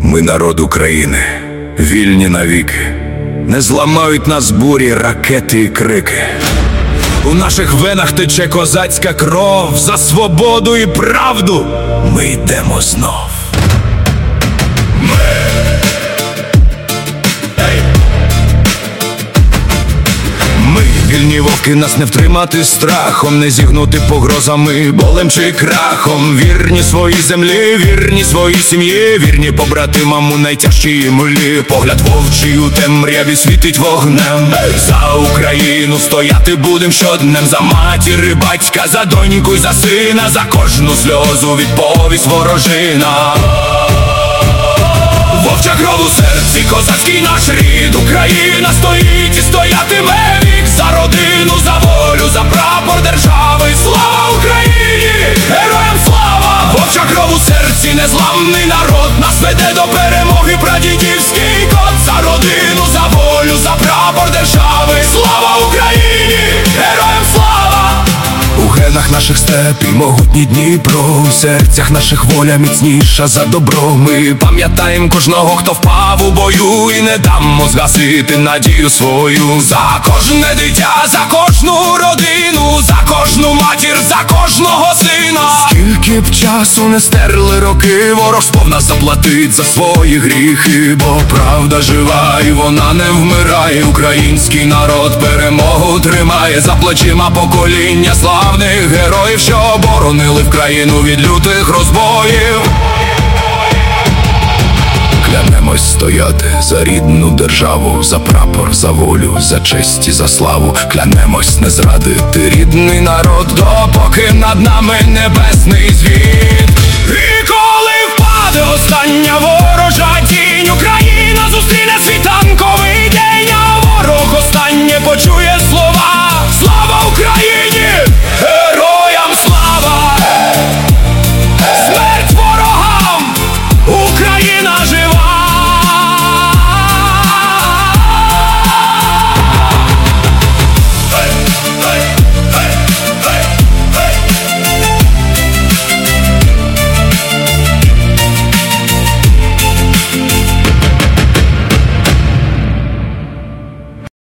Ми народ України, вільні навіки. Не зламають нас бурі, ракети і крики. У наших венах тече козацька кров. За свободу і правду ми йдемо знов. Ми вільні вовки, нас не втримати страхом, не зігнути погрозами, болем чи крахом. Вірні своїй землі, вірні своїй сім'ї, вірні побратимам у найтяжчій милі. Погляд вовчий у темряві світить вогнем. За Україну стояти будем щоднем. За матір і батька, за доньку й за сина, за кожну сльозу відповість ворожина. Вовча кров у серці, козацький наш рід. Україна стоїть і стоятиме вік. За родину, за волю, за прапор держави. Слава Україні! Героям слава! Вовча кров у серці, незламний народ. Нас веде до перемоги прадідівський код. За родину, за волю, за прапор держави. Слава Україні! Героям слава! У генах наших степ і могутній Дніпро. У серцях наших воля міцніша за добро. Ми пам'ятаємо кожного, хто впав у бою, і не дамо згасити надію свою. За кожне дитя, за кожну родину, за кожну матір, за кожного сина. Скільки б часу не стерли роки, ворог сповна заплатить за свої гріхи. Бо правда жива і вона не вмирає. Український народ перемогу тримає. За плечима покоління славних героїв, що оборонили в країну від лютих розбоїв. Клянемось стояти за рідну державу, за прапор, за волю, за честь і за славу. Клянемось не зрадити рідний народ, допоки над нами небесний звіт. І коли впаде остання воля,